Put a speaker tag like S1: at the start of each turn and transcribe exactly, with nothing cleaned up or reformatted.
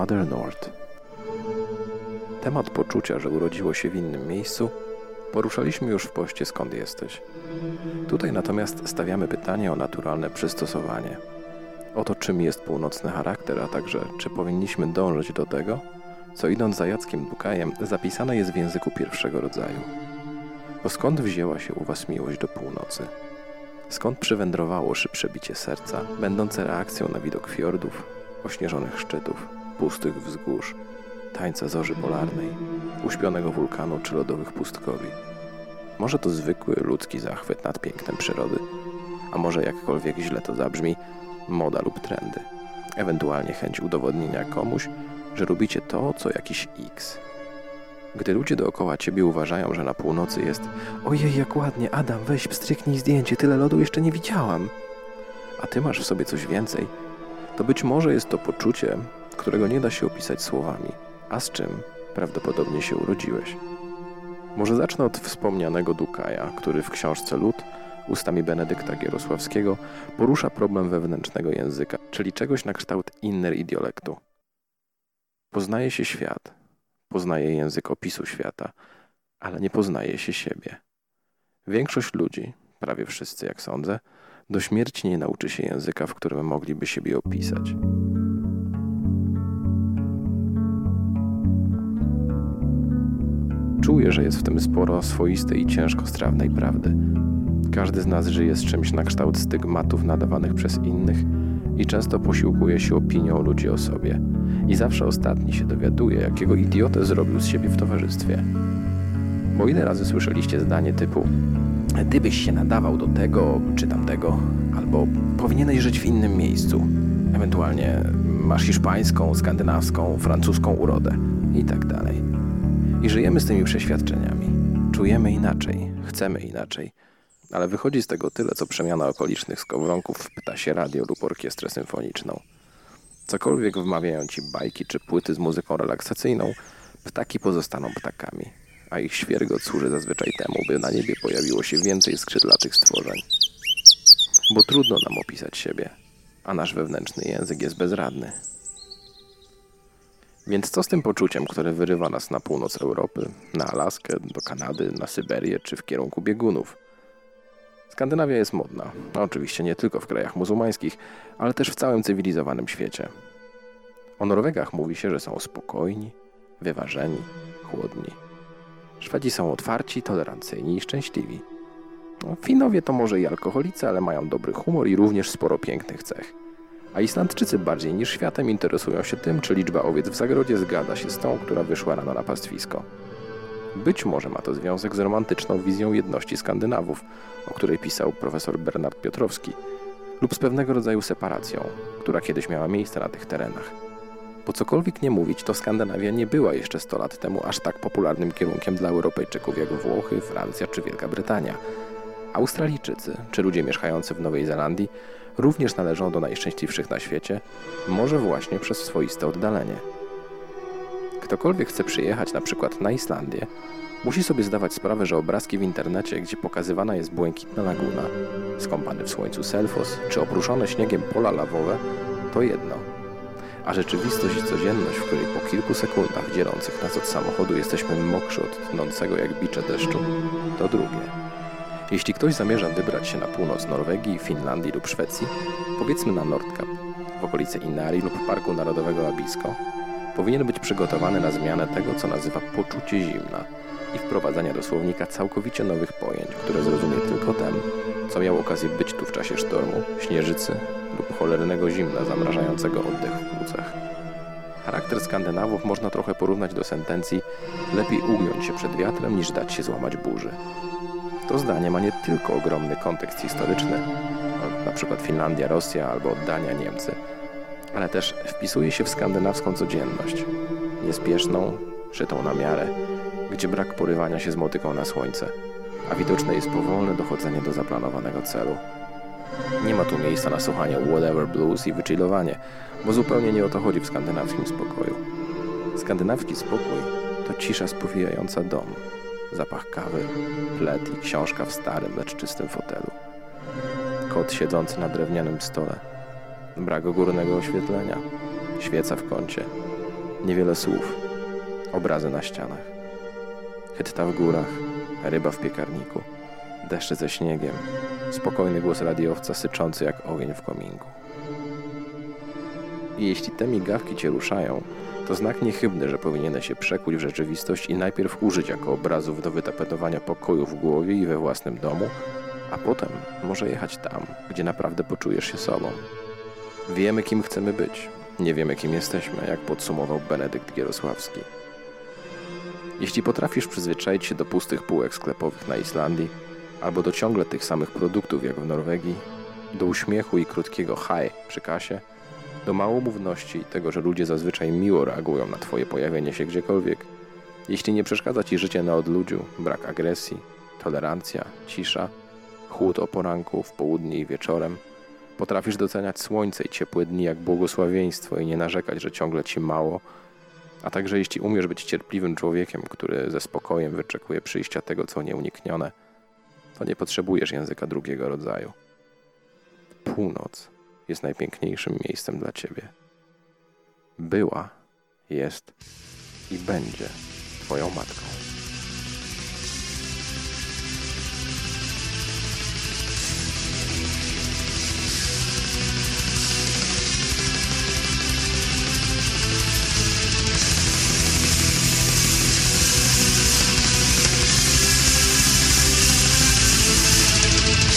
S1: Mother North. Temat poczucia, że urodziło się w innym miejscu, poruszaliśmy już w poście Skąd jesteś. Tutaj natomiast stawiamy pytanie o naturalne przystosowanie. O to, czym jest północny charakter, a także czy powinniśmy dążyć do tego, co idąc za Jackiem Dukajem zapisane jest w języku pierwszego rodzaju. Bo skąd wzięła się u was miłość do północy? Skąd przywędrowało szybsze bicie serca, będące reakcją na widok fiordów, ośnieżonych szczytów, pustych wzgórz, tańca zorzy polarnej, uśpionego wulkanu czy lodowych pustkowi? Może to zwykły ludzki zachwyt nad pięknem przyrody, a może jakkolwiek źle to zabrzmi, moda lub trendy, ewentualnie chęć udowodnienia komuś, że lubicie to, co jakiś X. Gdy ludzie dookoła ciebie uważają, że na północy jest ojej, jak ładnie, Adam, weź pstryknij zdjęcie, tyle lodu jeszcze nie widziałam, a ty masz w sobie coś więcej, to być może jest to poczucie, którego nie da się opisać słowami, a z czym prawdopodobnie się urodziłeś. Może zacznę od wspomnianego Dukaja, który w książce Lud ustami Benedykta Gierosławskiego porusza problem wewnętrznego języka, czyli czegoś na kształt inner idiolektu. Poznaje się świat, poznaje język opisu świata, ale nie poznaje się siebie. Większość ludzi, prawie wszyscy jak sądzę, do śmierci nie nauczy się języka, w którym mogliby siebie opisać. Czuję, że jest w tym sporo swoistej i ciężkostrawnej prawdy. Każdy z nas żyje z czymś na kształt stygmatów nadawanych przez innych i często posiłkuje się opinią ludzi o sobie. I zawsze ostatni się dowiaduje, jakiego idiotę zrobił z siebie w towarzystwie. Bo ile razy słyszeliście zdanie typu ty byś się nadawał do tego czy tamtego, albo powinieneś żyć w innym miejscu, ewentualnie masz hiszpańską, skandynawską, francuską urodę i tak dalej. I żyjemy z tymi przeświadczeniami. Czujemy inaczej, chcemy inaczej. Ale wychodzi z tego tyle, co przemiana okolicznych skowronków w ptasie radio lub orkiestrę symfoniczną. Cokolwiek wmawiają ci bajki czy płyty z muzyką relaksacyjną, ptaki pozostaną ptakami, a ich świergot służy zazwyczaj temu, by na niebie pojawiło się więcej skrzydlatych stworzeń. Bo trudno nam opisać siebie, a nasz wewnętrzny język jest bezradny. Więc co z tym poczuciem, które wyrywa nas na północ Europy, na Alaskę, do Kanady, na Syberię czy w kierunku biegunów? Skandynawia jest modna, no oczywiście nie tylko w krajach muzułmańskich, ale też w całym cywilizowanym świecie. O Norwegach mówi się, że są spokojni, wyważeni, chłodni. Szwedzi są otwarci, tolerancyjni i szczęśliwi. No, Finowie to może i alkoholicy, ale mają dobry humor i również sporo pięknych cech. A Islandczycy bardziej niż światem interesują się tym, czy liczba owiec w zagrodzie zgadza się z tą, która wyszła rano na pastwisko. Być może ma to związek z romantyczną wizją jedności Skandynawów, o której pisał profesor Bernard Piotrowski, lub z pewnego rodzaju separacją, która kiedyś miała miejsce na tych terenach. Bo cokolwiek nie mówić, to Skandynawia nie była jeszcze sto lat temu aż tak popularnym kierunkiem dla Europejczyków jak Włochy, Francja czy Wielka Brytania. Australijczycy, czy ludzie mieszkający w Nowej Zelandii, również należą do najszczęśliwszych na świecie, może właśnie przez swoiste oddalenie. Ktokolwiek chce przyjechać na przykład na Islandię, musi sobie zdawać sprawę, że obrazki w internecie, gdzie pokazywana jest błękitna laguna, skąpany w słońcu Selfos, czy oprószone śniegiem pola lawowe, to jedno. A rzeczywistość i codzienność, w której po kilku sekundach dzielących nas od samochodu jesteśmy mokrzy od tnącego jak bicze deszczu, to drugie. Jeśli ktoś zamierza wybrać się na północ Norwegii, Finlandii lub Szwecji, powiedzmy na Nordkap, w okolice Inari lub Parku Narodowego Abisko, powinien być przygotowany na zmianę tego, co nazywa poczucie zimna i wprowadzania do słownika całkowicie nowych pojęć, które zrozumie tylko ten, co miał okazję być tu w czasie sztormu, śnieżycy lub cholernego zimna zamrażającego oddech w płucach. Charakter Skandynawów można trochę porównać do sentencji lepiej ugiąć się przed wiatrem niż dać się złamać burzy. To zdanie ma nie tylko ogromny kontekst historyczny, na przykład Finlandia, Rosja albo Dania, Niemcy, ale też wpisuje się w skandynawską codzienność, niespieszną, szytą na miarę, gdzie brak porywania się z motyką na słońce, a widoczne jest powolne dochodzenie do zaplanowanego celu. Nie ma tu miejsca na słuchanie whatever blues i wychillowanie, bo zupełnie nie o to chodzi w skandynawskim spokoju. Skandynawski spokój to cisza spowijająca dom, zapach kawy, pled i książka w starym, lecz czystym fotelu. Kot siedzący na drewnianym stole, brak górnego oświetlenia, świeca w kącie, Niewiele słów, obrazy na ścianach. Hytta w górach, ryba w piekarniku, deszcze ze śniegiem, spokojny głos radiowca syczący jak ogień w kominku. I jeśli te migawki cię ruszają, to znak niechybny, że powinieneś się przekuć w rzeczywistość i najpierw użyć jako obrazów do wytapetowania pokoju w głowie i we własnym domu, a potem może jechać tam, gdzie naprawdę poczujesz się sobą. Wiemy, kim chcemy być, nie wiemy, kim jesteśmy, jak podsumował Benedykt Gierosławski. Jeśli potrafisz przyzwyczaić się do pustych półek sklepowych na Islandii, albo do ciągle tych samych produktów jak w Norwegii, do uśmiechu i krótkiego hi przy kasie, do małomówności i tego, że ludzie zazwyczaj miło reagują na twoje pojawienie się gdziekolwiek, jeśli nie przeszkadza ci życie na odludziu, brak agresji, tolerancja, cisza, chłód o poranku, w południe i wieczorem, potrafisz doceniać słońce i ciepłe dni jak błogosławieństwo i nie narzekać, że ciągle ci mało, a także jeśli umiesz być cierpliwym człowiekiem, który ze spokojem wyczekuje przyjścia tego, co nieuniknione, to nie potrzebujesz języka drugiego rodzaju. Północ jest najpiękniejszym miejscem dla ciebie. Była, jest i będzie twoją matką.